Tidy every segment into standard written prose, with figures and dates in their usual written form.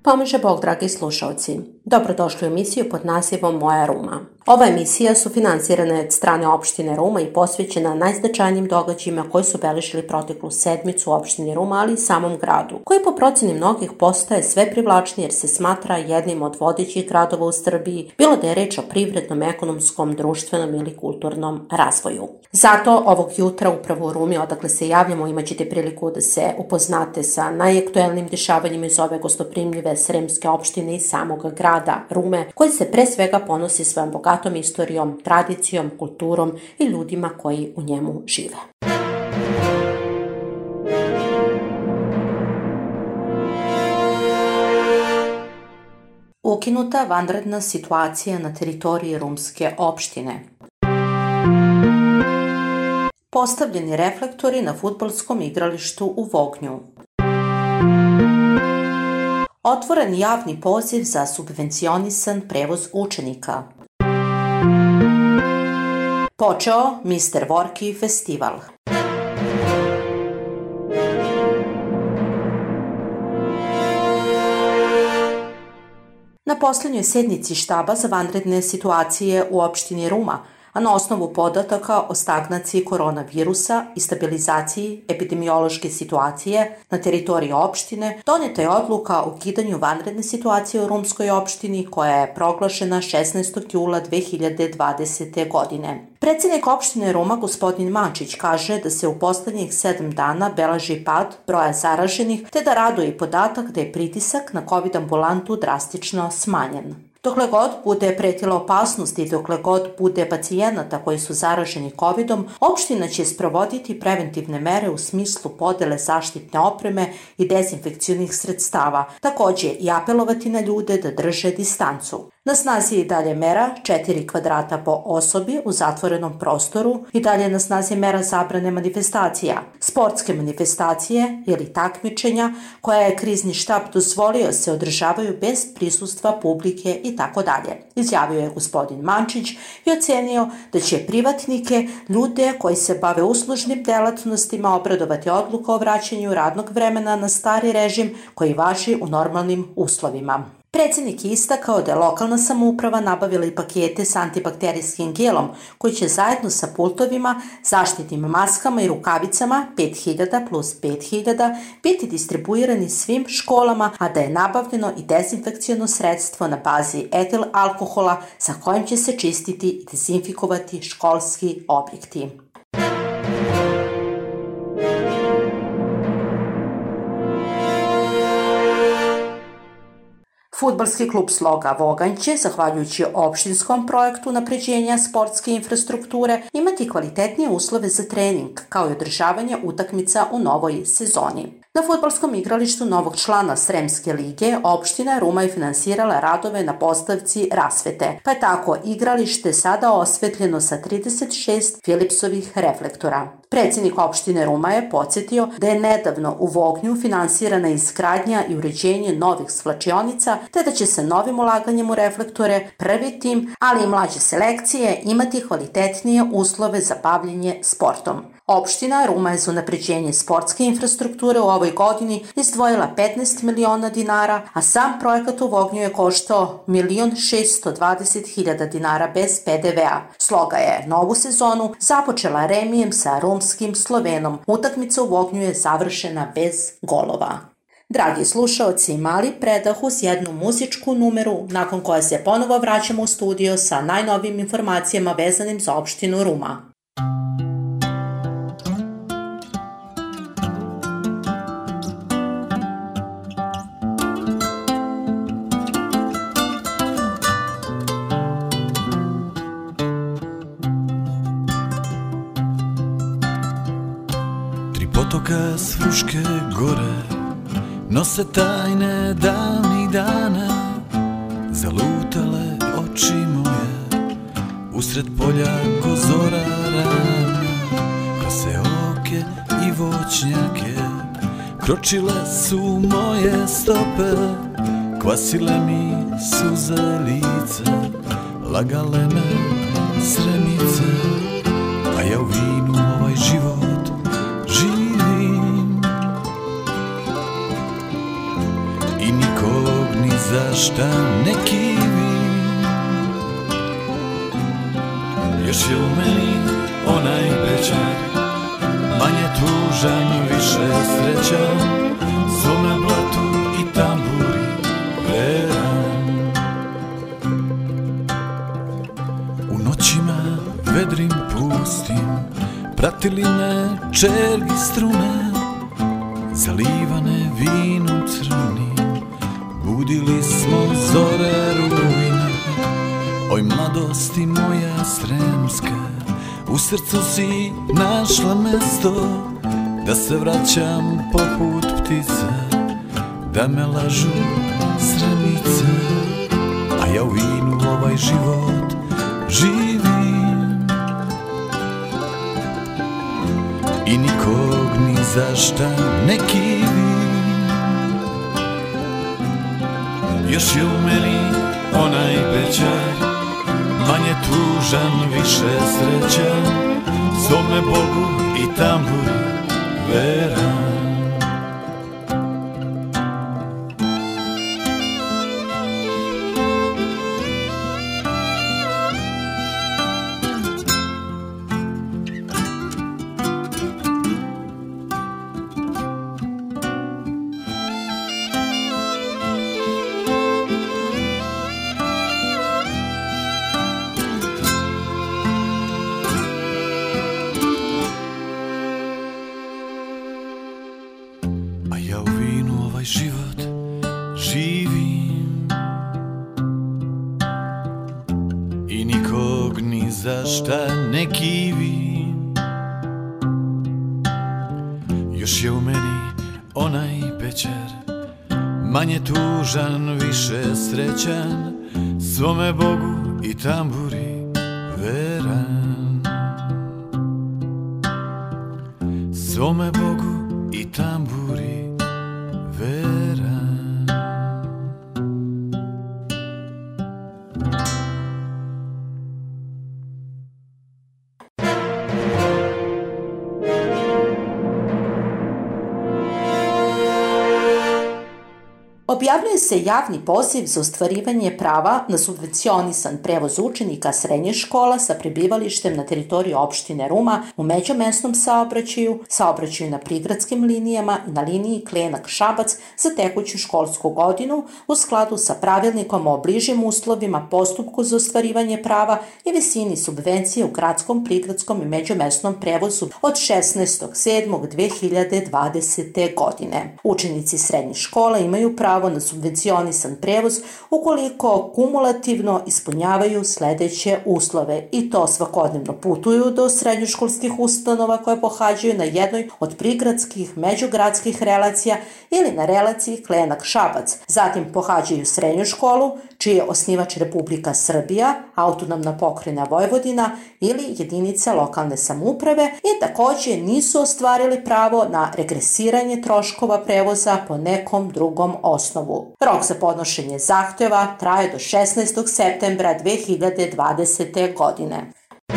Pomaže Bog, dragi slušalci. Dobrodošli u emisiju pod nazivom Moja Ruma. Ova emisija su finansirane od strane opštine Ruma i posvećena najznačajnijim događajima koji su beležili proteklu sedmicu u opštini Ruma, ali i samom gradu, koji po proceni mnogih postaje sve privlačniji jer se smatra jednim od vodećih gradova u Srbiji, bilo da je reč o privrednom, ekonomskom, društvenom ili kulturnom razvoju. Zato ovog jutra upravo u Rumi, odakle se javljamo, imat ćete priliku da se upoznate sa najaktuelnijim dešavanjima iz ove gostoprimljive sremske opštine i samog grada Rume, koji se pre svega ponosi svojom bogatom istorijom, tradicijom, kulturom i ljudima koji u njemu žive. Ukinuta vanredna situacija na teritoriji rumske opštine. Postavljeni reflektori na fudbalskom igralištu u Vognju. Otvoren javni poziv za subvencionisan prevoz učenika. Počeo Mr. Vorki festival. Na posljednjoj sednici štaba za vanredne situacije u opštini Ruma, a na osnovu podataka o stagnaciji koronavirusa i stabilizaciji epidemiološke situacije na teritoriji opštine, doneta je odluka o ukidanju vanredne situacije u rumskoj opštini koja je proglašena 16. jula 2020. godine. Predsjednik opštine Ruma, gospodin Mančić, kaže da se u poslednjih 7 dana beleži pad broja zaraženih, te da raduje i podatak da je pritisak na COVID ambulantu drastično smanjen. Dokle god bude pretila opasnost i dokle god bude pacijenata koji su zaraženi COVID-om, opština će sprovoditi preventivne mere u smislu podele zaštitne opreme i dezinfekcionih sredstava, takođe i apelovati na ljude da drže distancu. Na snazi je i dalje mera 4 kvadrata po osobi u zatvorenom prostoru, i dalje na snazi mera zabrane manifestacija. Sportske manifestacije ili takmičenja koja je krizni štab dozvolio se održavaju bez prisustva publike i tako dalje, izjavio je gospodin Mančić i ocenio da će privatnike, ljude koji se bave uslužnim delatnostima, obradovati odluka o vraćanju radnog vremena na stari režim koji važi u normalnim uslovima. Predsjednik je istakao da je lokalna samouprava nabavila i pakete s antibakterijskim gelom koji će zajedno sa pultovima, zaštitnim maskama i rukavicama 5000 plus 5000 biti distribuirani svim školama, a da je nabavljeno i dezinfekciono sredstvo na bazi etil alkohola sa kojim će se čistiti i dezinfikovati školski objekti. Fudbalski klub Sloga Voganj će, zahvaljujući opštinskom projektu unapređenja sportske infrastrukture, imati kvalitetnije uslove za trening, kao i održavanje utakmica u novoj sezoni. Na fudbalskom igralištu novog člana Sremske lige opština Ruma je finansirala radove na postavci rasvete, pa je tako igralište sada osvetljeno sa 36 Philipsovih reflektora. Predsjednik opštine Ruma je podsjetio da je nedavno u Vognju finansirana izgradnja i uređenje novih svlačionica, te da će se novim ulaganjem u reflektore prvi tim, ali i mlađe selekcije imati kvalitetnije uslove za bavljenje sportom. Opština Ruma je za unapređenje sportske infrastrukture u ovoj godini izdvojila 15 miliona dinara, a sam projekat u Vognju je koštao 1.620.000 dinara bez PDV-a. Sloga je novu sezonu započela remijem sa rumskim Slovenom. Utakmica u Vognju je završena bez golova. Dragi slušaoci, mali predah uz jednu muzičku numeru, nakon koje se ponovo vraćamo u studio sa najnovijim informacijama vezanim za opštinu Ruma. Potoka s Fruške gore nose tajne davnih dana, zalutale oči moje usred polja ko zora rana, kose oke i voćnjake kročile su moje stope, kvasile mi suze lice, lagale me sremice, a ja u vinu ovaj život živim i nikog onaj večer, manje tužan, više srećan, svome blatu i tamburi veran. U noćima vedrim pustim pratili me čergi strune, zalivane vinom crnim, budili smo zore rujne. Oj mladosti moja sremska, u srcu si našla mesto, da se vraćam poput ptica, da me lažu sremice, a ja u vinu ovaj život živim i nikog ni za šta ne kivim. Još je u meni onaj večer, manje tužan, više srećan, svome Bogu i tamburi veran. Život živim i nikog ni za šta ne kivim. Još je u meni onaj večer, manje tužan, više srećan, svome Bogu i tamburi veran. Svome Bogu i tamburi veran. Objavljuje se javni poziv za ostvarivanje prava na subvencionisan prevoz učenika srednjih škola sa prebivalištem na teritoriji opštine Ruma u međumesnom saobraćaju, saobraćaju na prigradskim linijama i na liniji Klenak-Šabac za tekuću školsku godinu u skladu sa pravilnikom o bližim uslovima, postupku za ostvarivanje prava i visini subvencije u gradskom, prigradskom i međumesnom prevozu od 16.7.2020. godine. Učenici srednjih škola imaju pravo na subvencionisan prevoz ukoliko kumulativno ispunjavaju sledeće uslove i to svakodnevno putuju do srednjoškolskih ustanova koje pohađaju na jednoj od prigradskih međugradskih relacija ili na relaciji Klenak-Šabac. Zatim pohađaju srednju školu čiji je osnivač Republika Srbija, autonomna pokrajina Vojvodina ili jedinica lokalne samouprave i takođe nisu ostvarili pravo na regresiranje troškova prevoza po nekom drugom osnovu. Rok za podnošenje zahteva traje do 16. septembra 2020. godine.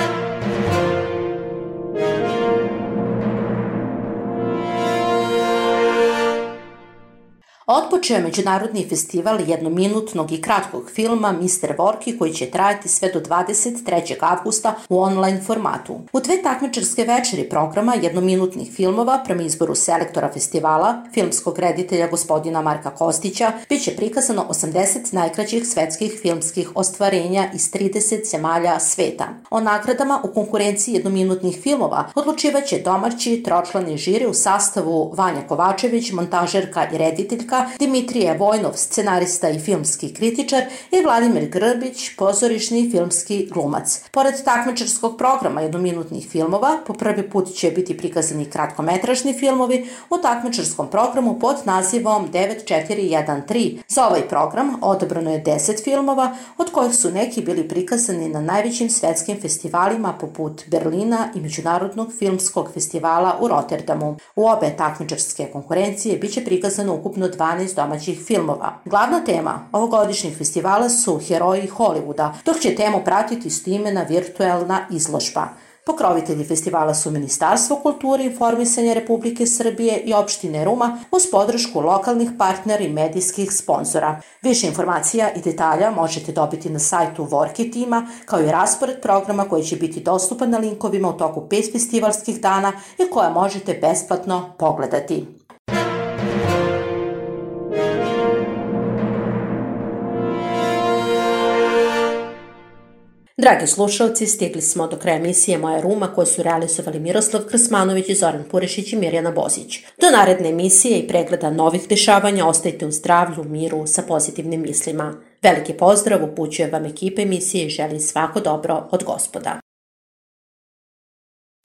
Otpočeo je međunarodni festival jednominutnog i kratkog filma Mr. Vorki koji će trajati sve do 23. avgusta u online formatu. U dve takmičarske večeri programa jednominutnih filmova prema izboru selektora festivala, filmskog reditelja gospodina Marka Kostića, bit će prikazano 80 najkraćih svetskih filmskih ostvarenja iz 30 zemalja sveta. O nagradama u konkurenciji jednominutnih filmova odlučivaće domaći tročlani žiri u sastavu Vanja Kovačević, montažerka i rediteljka, Dimitrije Vojnov, scenarista i filmski kritičar i Vladimir Grbić, pozorišni i filmski glumac. Pored takmičarskog programa jednominutnih filmova, po prvi put će biti prikazani kratkometražni filmovi u takmičarskom programu pod nazivom 9413. Za ovaj program odabrano je 10 filmova, od kojih su neki bili prikazani na najvećim svetskim festivalima poput Berlina i Međunarodnog filmskog festivala u Rotterdamu. U obe takmičarske konkurencije biće prikazano ukupno 12 domaćih filmova. Glavna tema ovogodišnjih festivala su heroji Hollywooda, dok će temu pratiti istoimena virtuelna izložba. Pokrovitelji festivala su Ministarstvo kulture i informisanja Republike Srbije i opštine Ruma uz podršku lokalnih partnera i medijskih sponzora. Više informacija i detalja možete dobiti na sajtu Vorki tima, kao i raspored programa koji će biti dostupan na linkovima u toku 5 festivalskih dana i koje možete besplatno pogledati. Dragi slušalci, stigli smo do kraja emisije Moja Ruma koju su realizovali Miroslav Krsmanović i Zoran Purešić i Mirjana Bozić. Do naredne emisije i pregleda novih dešavanja ostajte u zdravlju, miru, sa pozitivnim mislima. Veliki pozdrav upućuje vam ekipa emisije i želi svako dobro od Gospoda.